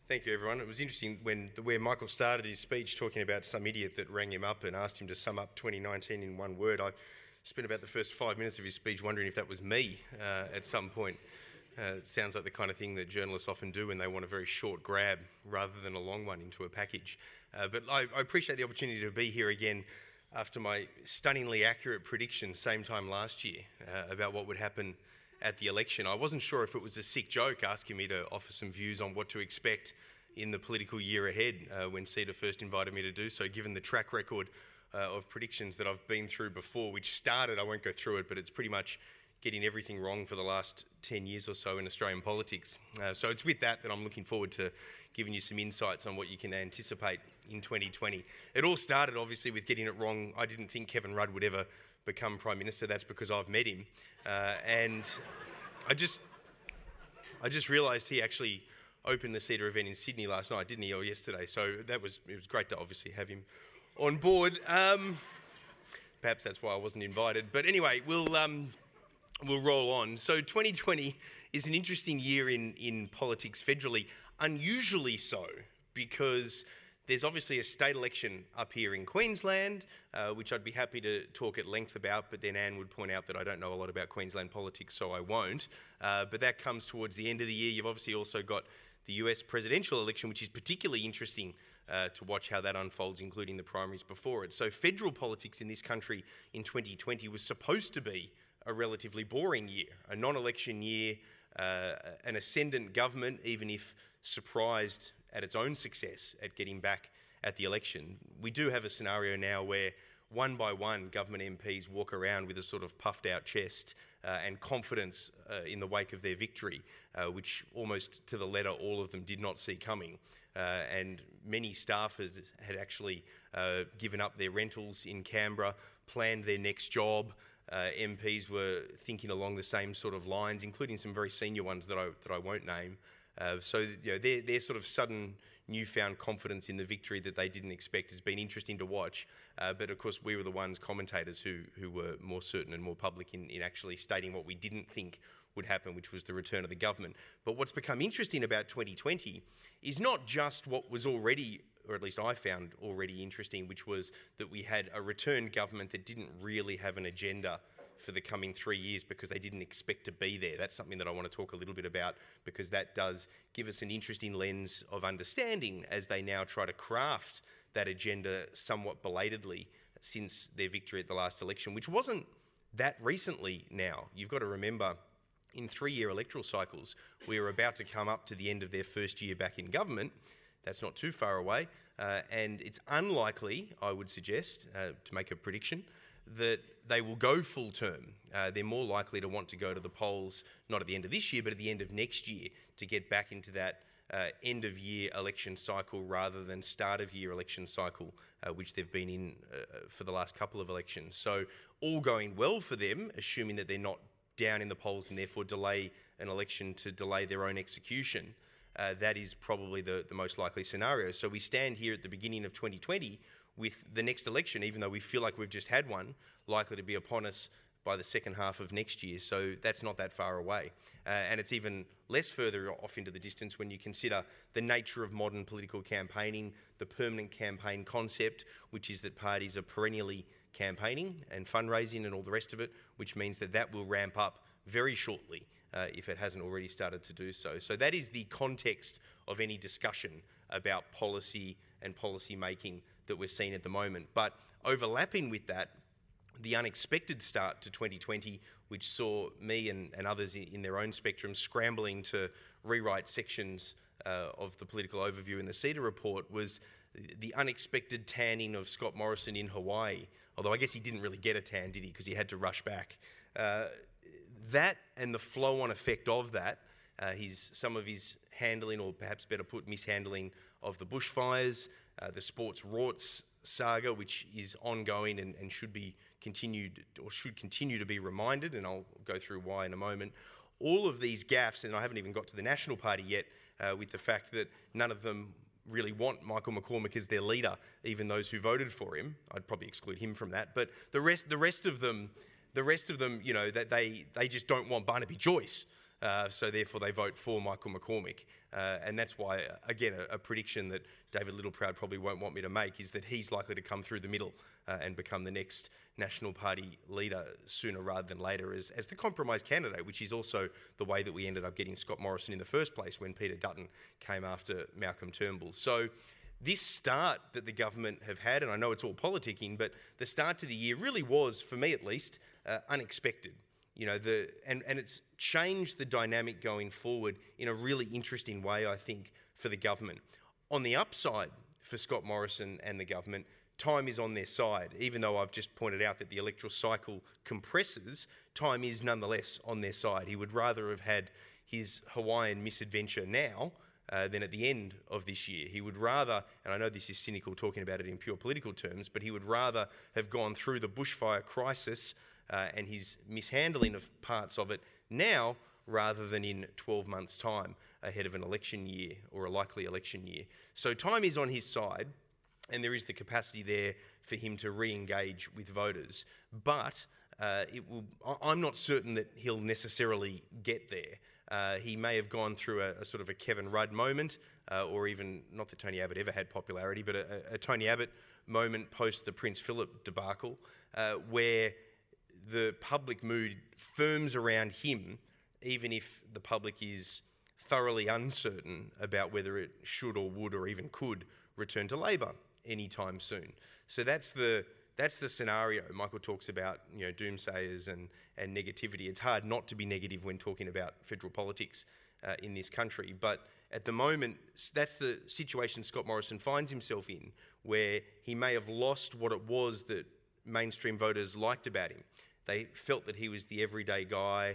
Thank you, everyone. It was interesting where Michael started his speech talking about some idiot that rang him up and asked him to sum up 2019 in one word. I spent about the first 5 minutes of his speech wondering if that was me at some point. It sounds like the kind of thing that journalists often do when they want a very short grab rather than a long one into a package. But I appreciate the opportunity to be here again after my stunningly accurate prediction same time last year about what would happen at the election. I wasn't sure if it was a sick joke asking me to offer some views on what to expect in the political year ahead when CEDA first invited me to do so, given the track record of predictions that I've been through before, which started, I won't go through it, but it's pretty much getting everything wrong for the last 10 years or so in Australian politics. So it's with that I'm looking forward to giving you some insights on what you can anticipate in 2020. It all started, obviously, with getting it wrong. I didn't think Kevin Rudd would ever become Prime Minister. That's because I've met him. And I just realised he actually opened the CEDA event in Sydney last night, didn't he, or yesterday? So it was great to obviously have him on board. Perhaps that's why I wasn't invited. But anyway, we'll roll on. So 2020 is an interesting year in politics federally, unusually so, because there's obviously a state election up here in Queensland, which I'd be happy to talk at length about, but then Anne would point out that I don't know a lot about Queensland politics, so I won't. But that comes towards the end of the year. You've obviously also got the US presidential election, which is particularly interesting to watch how that unfolds, including the primaries before it. So federal politics in this country in 2020 was supposed to be a relatively boring year, a non-election year, an ascendant government, even if surprised at its own success at getting back at the election. We do have a scenario now where one by one government MPs walk around with a sort of puffed out chest and confidence in the wake of their victory, which almost to the letter all of them did not see coming. And many staffers had actually given up their rentals in Canberra, planned their next job. MPs were thinking along the same sort of lines, including some very senior ones that I won't name. So their sort of sudden newfound confidence in the victory that they didn't expect has been interesting to watch. But of course, we were the ones, commentators, who were more certain and more public in actually stating what we didn't think would happen, which was the return of the government. But what's become interesting about 2020 is not just what was already, or at least I found already interesting, which was that we had a returned government that didn't really have an agenda for the coming 3 years because they didn't expect to be there. That's something that I want to talk a little bit about because that does give us an interesting lens of understanding as they now try to craft that agenda somewhat belatedly since their victory at the last election, which wasn't that recently now. You've got to remember, in 3-year electoral cycles, we are about to come up to the end of their first year back in government. That's not too far away. And it's unlikely, I would suggest, to make a prediction, that they will go full term. They're more likely to want to go to the polls, not at the end of this year, but at the end of next year to get back into that end of year election cycle rather than start of year election cycle, which they've been in for the last couple of elections. So all going well for them, assuming that they're not down in the polls and therefore delay an election to delay their own execution. That is probably the most likely scenario. So we stand here at the beginning of 2020 with the next election, even though we feel like we've just had one, likely to be upon us by the second half of next year. So that's not that far away. And it's even less further off into the distance when you consider the nature of modern political campaigning, the permanent campaign concept, which is that parties are perennially campaigning and fundraising and all the rest of it, which means that will ramp up very shortly if it hasn't already started to do so. So that is the context of any discussion about policy and policy making that we're seeing at the moment. But overlapping with that, the unexpected start to 2020, which saw me and others in their own spectrum scrambling to rewrite sections of the political overview in the CEDA report, was the unexpected tanning of Scott Morrison in Hawaii. Although I guess he didn't really get a tan, did he? Because he had to rush back. That and the flow-on effect of that, some of his handling, or perhaps better put, mishandling of the bushfires, the Sports Rorts saga, which is ongoing and should continue to be reminded, and I'll go through why in a moment. All of these gaffes, and I haven't even got to the National Party yet, with the fact that none of them really want Michael McCormack as their leader, even those who voted for him. I'd probably exclude him from that. But the rest of them, that they just don't want Barnaby Joyce So therefore they vote for Michael McCormick. And that's why, again, a prediction that David Littleproud probably won't want me to make is that he's likely to come through the middle and become the next National Party leader sooner rather than later as the compromise candidate, which is also the way that we ended up getting Scott Morrison in the first place when Peter Dutton came after Malcolm Turnbull. So this start that the government have had, and I know it's all politicking, but the start to the year really was, for me at least, unexpected. You know, and it's changed the dynamic going forward in a really interesting way, I think, for the government. On the upside for Scott Morrison and the government, time is on their side. Even though I've just pointed out that the electoral cycle compresses, time is nonetheless on their side. He would rather have had his Hawaiian misadventure now than at the end of this year. He would rather, and I know this is cynical talking about it in pure political terms, but he would rather have gone through the bushfire crisis and his mishandling of parts of it now rather than in 12 months' time ahead of an election year or a likely election year. So time is on his side and there is the capacity there for him to re-engage with voters. But I'm not certain that he'll necessarily get there. He may have gone through a sort of a Kevin Rudd moment, or even, not that Tony Abbott ever had popularity, but a Tony Abbott moment post the Prince Philip debacle, where the public mood firms around him, even if the public is thoroughly uncertain about whether it should or would or even could return to Labor anytime soon. So that's the scenario. Michael talks about, you know, doomsayers and negativity. It's hard not to be negative when talking about federal politics in this country. But at the moment, that's the situation Scott Morrison finds himself in, where he may have lost what it was that mainstream voters liked about him. They felt that he was the everyday guy,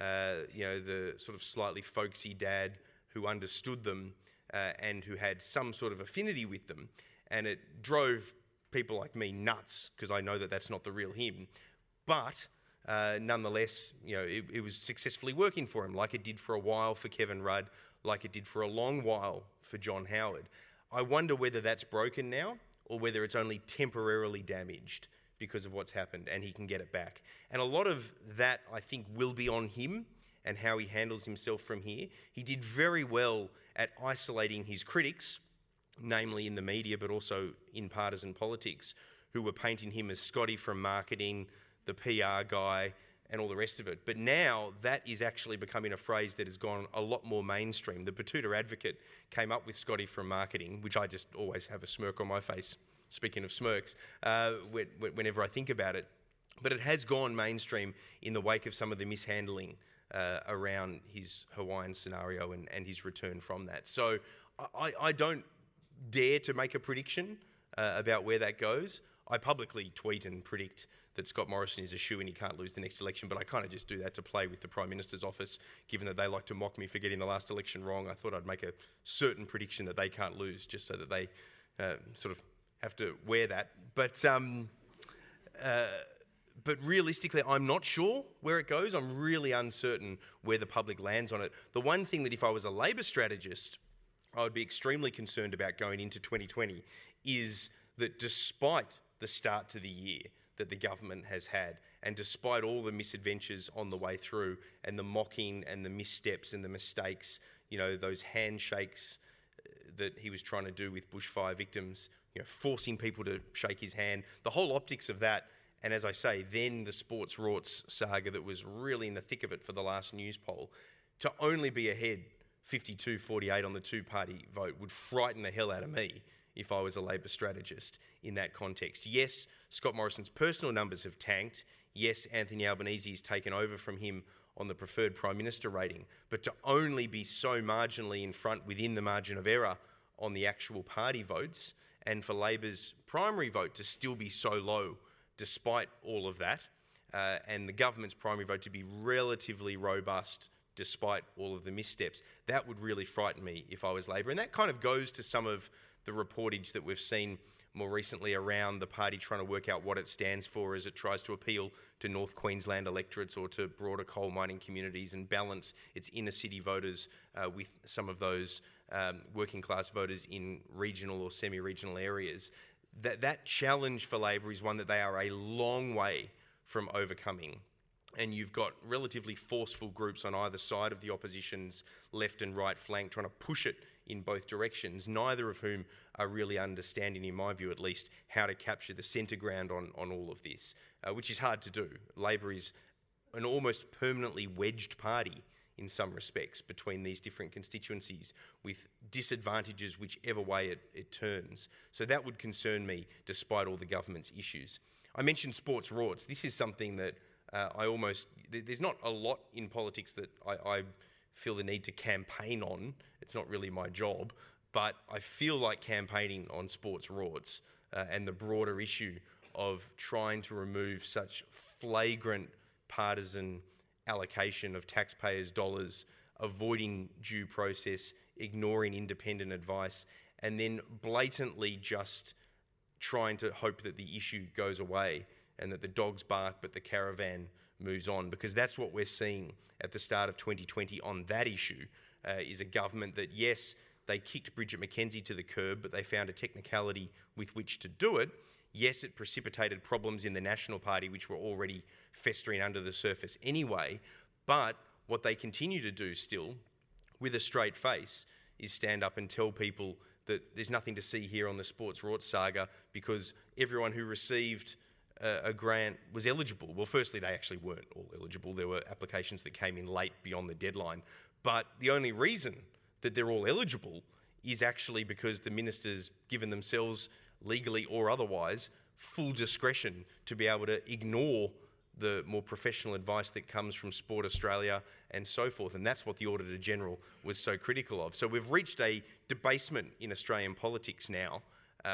you know, the sort of slightly folksy dad who understood them and who had some sort of affinity with them. And it drove people like me nuts because I know that that's not the real him. But nonetheless, you know, it was successfully working for him, like it did for a while for Kevin Rudd, like it did for a long while for John Howard. I wonder whether that's broken now or whether it's only temporarily damaged because of what's happened and he can get it back. And a lot of that, I think, will be on him and how he handles himself from here. He did very well at isolating his critics, namely in the media, but also in partisan politics, who were painting him as Scotty from marketing, the PR guy, and all the rest of it. But now that is actually becoming a phrase that has gone a lot more mainstream. The Batuta Advocate came up with Scotty from marketing, which I just always have a smirk on my face, speaking of smirks, whenever I think about it. But it has gone mainstream in the wake of some of the mishandling around his Hawaiian scenario and his return from that. So I don't dare to make a prediction about where that goes. I publicly tweet and predict that Scott Morrison is a shoo and he can't lose the next election, but I kind of just do that to play with the Prime Minister's office, given that they like to mock me for getting the last election wrong. I thought I'd make a certain prediction that they can't lose, just so that they sort of have to wear that. But realistically, I'm not sure where it goes. I'm really uncertain where the public lands on it. The one thing that if I was a Labor strategist, I would be extremely concerned about going into 2020 is that despite the start to the year that the government has had, and despite all the misadventures on the way through and the mocking and the missteps and the mistakes, you know, those handshakes that he was trying to do with bushfire victims, you know, forcing people to shake his hand, the whole optics of that, and as I say, then the sports rorts saga that was really in the thick of it for the last news poll, to only be ahead 52-48 on the two-party vote would frighten the hell out of me if I was a Labor strategist in that context. Yes, Scott Morrison's personal numbers have tanked. Yes, Anthony Albanese has taken over from him on the preferred Prime Minister rating, but to only be so marginally in front within the margin of error on the actual party votes, and for Labor's primary vote to still be so low despite all of that, and the government's primary vote to be relatively robust despite all of the missteps, that would really frighten me if I was Labor. And that kind of goes to some of the reportage that we've seen more recently around the party trying to work out what it stands for as it tries to appeal to North Queensland electorates or to broader coal mining communities and balance its inner city voters with some of those working class voters in regional or semi-regional areas. That challenge for Labor is one that they are a long way from overcoming. and you've got relatively forceful groups on either side of the opposition's left and right flank trying to push it in both directions, neither of whom are really understanding, in my view at least, how to capture the centre ground on all of this, which is hard to do. Labor is an almost permanently wedged party in some respects between these different constituencies, with disadvantages whichever way it turns. So that would concern me, despite all the government's issues. I mentioned sports rorts. This is something that there's not a lot in politics that I feel the need to campaign on. It's not really my job, but I feel like campaigning on sports rorts and the broader issue of trying to remove such flagrant partisan allocation of taxpayers' dollars, avoiding due process, ignoring independent advice, and then blatantly just trying to hope that the issue goes away and that the dogs bark but the caravan moves on, because that's what we're seeing at the start of 2020 on that issue, is a government that, yes, they kicked Bridget McKenzie to the curb, but they found a technicality with which to do it. Yes, it precipitated problems in the National Party, which were already festering under the surface anyway, but what they continue to do still, with a straight face, is stand up and tell people that there's nothing to see here on the sports rort saga because everyone who received a grant was eligible. Well, firstly, they actually weren't all eligible. There were applications that came in late beyond the deadline. But the only reason that they're all eligible is actually because the minister's given themselves, legally or otherwise, full discretion to be able to ignore the more professional advice that comes from Sport Australia and so forth. And that's what the Auditor General was so critical of. So we've reached a debasement in Australian politics now,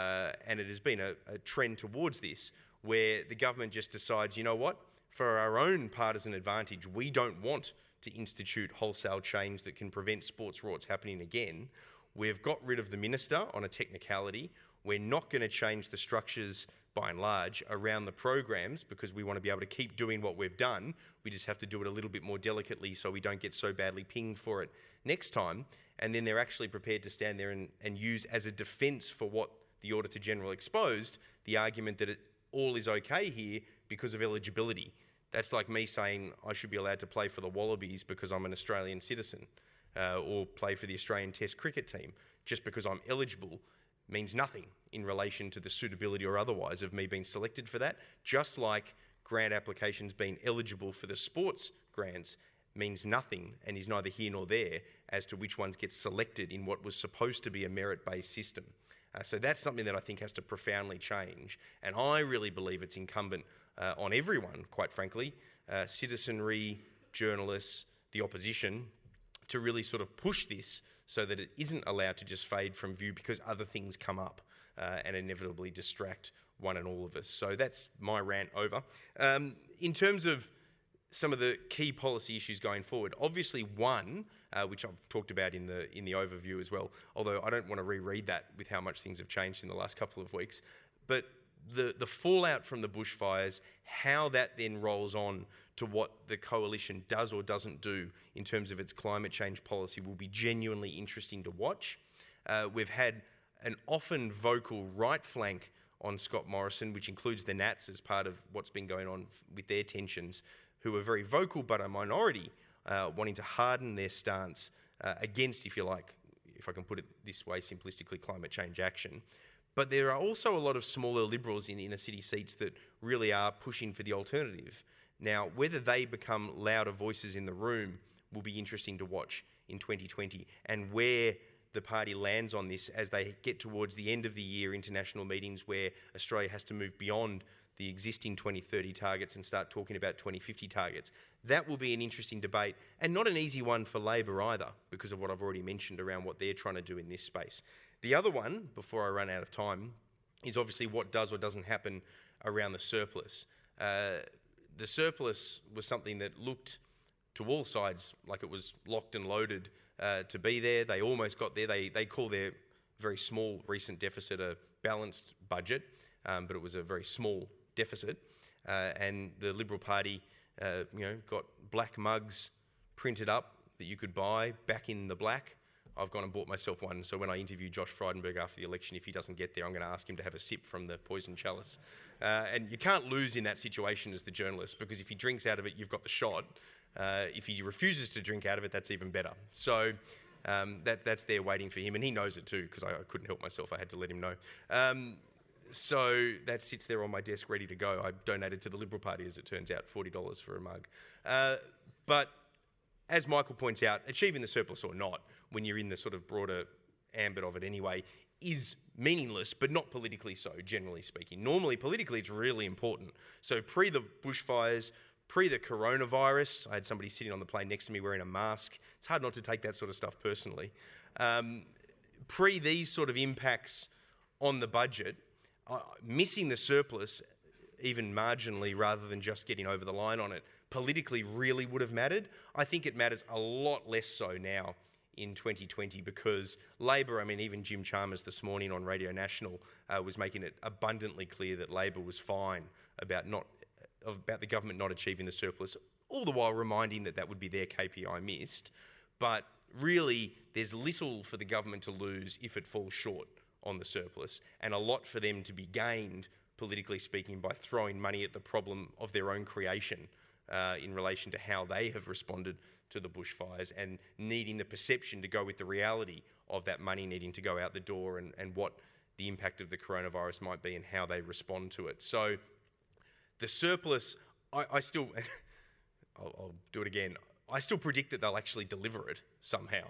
and it has been a trend towards this, where the government just decides, you know what, for our own partisan advantage, we don't want to institute wholesale change that can prevent sports rorts happening again. We've got rid of the minister on a technicality. We're not going to change the structures, by and large, around the programs because we want to be able to keep doing what we've done. We just have to do it a little bit more delicately so we don't get so badly pinged for it next time. And then they're actually prepared to stand there and use as a defence for what the Auditor General exposed, the argument that it all is okay here because of eligibility. That's like me saying I should be allowed to play for the Wallabies because I'm an Australian citizen, or play for the Australian Test cricket team. Just because I'm eligible means nothing in relation to the suitability or otherwise of me being selected for that. Just like grant applications being eligible for the sports grants means nothing and is neither here nor there as to which ones get selected in what was supposed to be a merit-based system. So that's something that I think has to profoundly change. And I really believe it's incumbent on everyone, quite frankly, citizenry, journalists, the opposition, to really sort of push this so that it isn't allowed to just fade from view because other things come up and inevitably distract one and all of us. So that's my rant over. In terms of some of the key policy issues going forward, obviously one, which I've talked about in the overview as well, although I don't want to reread that with how much things have changed in the last couple of weeks, but the fallout from the bushfires, how that then rolls on to what the coalition does or doesn't do in terms of its climate change policy will be genuinely interesting to watch. We've had an often vocal right flank on Scott Morrison, which includes the Nats as part of what's been going on with their tensions, who are very vocal but a minority, wanting to harden their stance against, if you like, if I can put it this way simplistically, climate change action. But there are also a lot of smaller Liberals in inner city seats that really are pushing for the alternative. Now, whether they become louder voices in the room will be interesting to watch in 2020, and where the party lands on this as they get towards the end of the year international meetings where Australia has to move beyond the existing 2030 targets and start talking about 2050 targets. That will be an interesting debate, and not an easy one for Labor either, because of what I've already mentioned around what they're trying to do in this space. The other one, before I run out of time, is obviously what does or doesn't happen around the surplus. The surplus was something that looked to all sides like it was locked and loaded to be there. They almost got there. They call their very small recent deficit a balanced budget, but it was a very small deficit. And the Liberal Party, got black mugs printed up that you could buy back in the black I've gone and bought myself one. So when I interview Josh Frydenberg after the election, if he doesn't get there, I'm going to ask him to have a sip from the poison chalice. And you can't lose in that situation as the journalist, because if he drinks out of it, you've got the shot. If he refuses to drink out of it, that's even better. So that's there waiting for him, and he knows it too, because I couldn't help myself. I had to let him know. So that sits there on my desk ready to go. I donated to the Liberal Party, as it turns out, $40 for a mug. But as Michael points out, achieving the surplus or not, when you're in the sort of broader ambit of it anyway, is meaningless, but not politically so, generally speaking. Normally, politically, it's really important. So pre the bushfires, pre the coronavirus, I had somebody sitting on the plane next to me wearing a mask. It's hard not to take that sort of stuff personally. Pre these sort of impacts on the budget, missing the surplus, even marginally, rather than just getting over the line on it, politically really would have mattered. I think it matters a lot less so now in 2020, because Labor, I mean, even Jim Chalmers this morning on Radio National was making it abundantly clear that Labor was fine about the government not achieving the surplus, all the while reminding that would be their KPI missed. But really, there's little for the government to lose if it falls short on the surplus, and a lot for them to be gained, politically speaking, by throwing money at the problem of their own creation in relation to how they have responded to the bushfires, and needing the perception to go with the reality of that money needing to go out the door, and what the impact of the coronavirus might be and how they respond to it. So the surplus, I still, I'll do it again, I still predict that they'll actually deliver it somehow.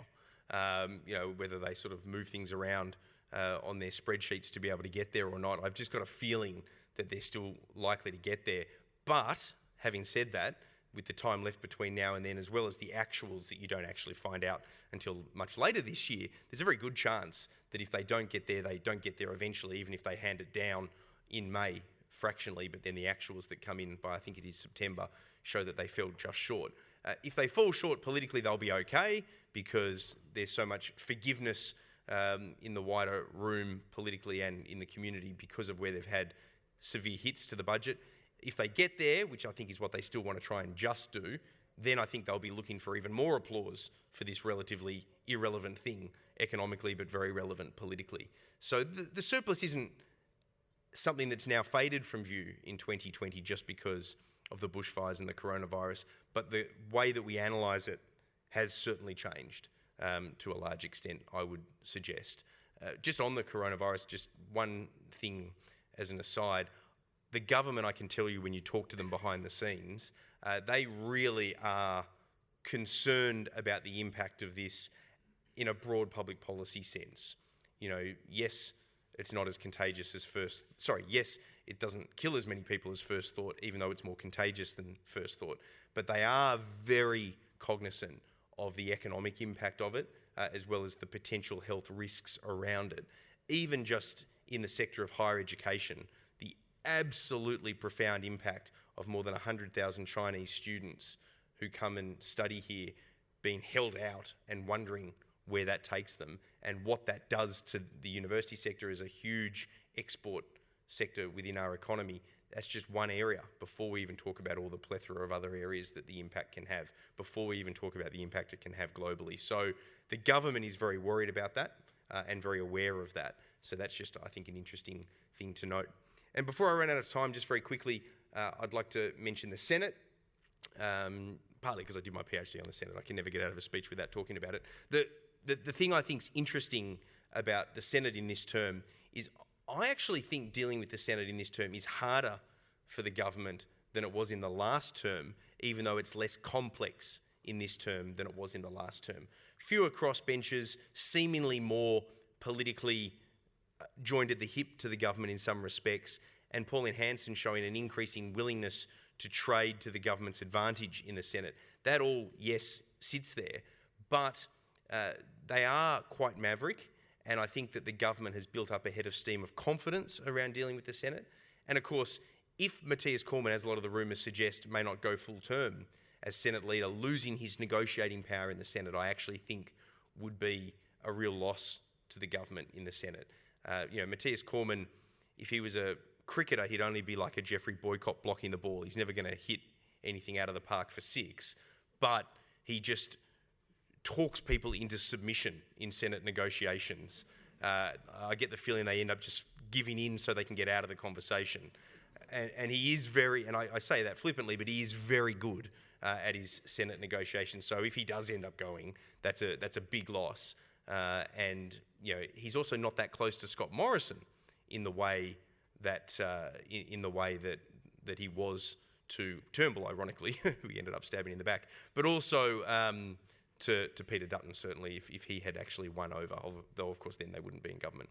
Whether they sort of move things around on their spreadsheets to be able to get there or not. I've just got a feeling that they're still likely to get there. But having said that, with the time left between now and then, as well as the actuals that you don't actually find out until much later this year, there's a very good chance that if they don't get there, they don't get there eventually, even if they hand it down in May fractionally, but then the actuals that come in by, I think it is September, show that they fell just short. If they fall short politically, they'll be okay, because there's so much forgiveness in the wider room politically and in the community because of where they've had severe hits to the budget. If they get there, which I think is what they still want to try and just do, then I think they'll be looking for even more applause for this relatively irrelevant thing economically, but very relevant politically. So the surplus isn't something that's now faded from view in 2020 just because of the bushfires and the coronavirus, but the way that we analyse it has certainly changed to a large extent, I would suggest. Just on the coronavirus, just one thing as an aside, the government, I can tell you when you talk to them behind the scenes, they really are concerned about the impact of this in a broad public policy sense. Yes, it's not as contagious as yes, it doesn't kill as many people as first thought, even though it's more contagious than first thought. But they are very cognizant of the economic impact of it, as well as the potential health risks around it. Even just in the sector of higher education, the absolutely profound impact of more than 100,000 Chinese students who come and study here being held out and wondering where that takes them, and what that does to the university sector as a huge export sector within our economy. That's just one area, before we even talk about all the plethora of other areas that the impact can have, before we even talk about the impact it can have globally. So the government is very worried about that and very aware of that. So that's just, I think, an interesting thing to note. And before I run out of time, just very quickly, I'd like to mention the Senate, partly because I did my PhD on the Senate. I can never get out of a speech without talking about it. The thing I think is interesting about the Senate in this term is I actually think dealing with the Senate in this term is harder for the government than it was in the last term, even though it's less complex in this term than it was in the last term. Fewer crossbenchers, seemingly more politically joined at the hip to the government in some respects, and Pauline Hanson showing an increasing willingness to trade to the government's advantage in the Senate. That all, yes, sits there, but they are quite maverick, and I think that the government has built up a head of steam of confidence around dealing with the Senate. And of course, if Matthias Cormann, as a lot of the rumours suggest, may not go full term as Senate leader, losing his negotiating power in the Senate, I actually think would be a real loss to the government in the Senate. Matthias Cormann, if he was a cricketer, he'd only be like a Jeffrey Boycott blocking the ball. He's never going to hit anything out of the park for six, but he just talks people into submission in Senate negotiations. I get the feeling they end up just giving in so they can get out of the conversation. And he is very, and I say that flippantly, but he is very good at his Senate negotiations. So if he does end up going, that's a big loss. And you know, he's also not that close to Scott Morrison in the way that that he was to Turnbull, ironically, who he ended up stabbing in the back, but also to Peter Dutton, certainly, if he had actually won over, though of course then they wouldn't be in government.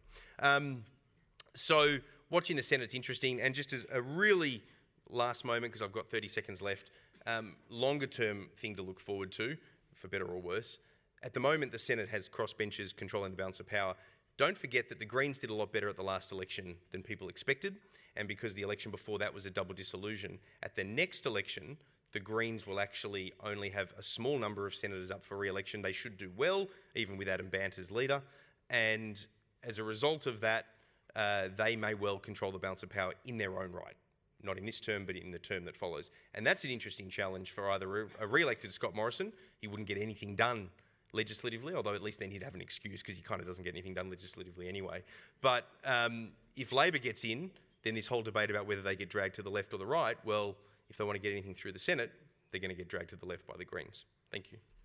So watching the Senate's interesting, and just as a really last moment, because I've got 30 seconds left, longer term thing to look forward to, for better or worse. At the moment, the Senate has crossbenchers controlling the balance of power. Don't forget that the Greens did a lot better at the last election than people expected, and because the election before that was a double dissolution, at the next election, the Greens will actually only have a small number of senators up for re-election. They should do well, even with Adam Bandt as leader, and as a result of that, they may well control the balance of power in their own right. Not in this term, but in the term that follows. And that's an interesting challenge for either a re-elected Scott Morrison. He wouldn't get anything done legislatively, although at least then he'd have an excuse because he kind of doesn't get anything done legislatively anyway. But if Labor gets in, then this whole debate about whether they get dragged to the left or the right, well, if they want to get anything through the Senate, they're going to get dragged to the left by the Greens. Thank you.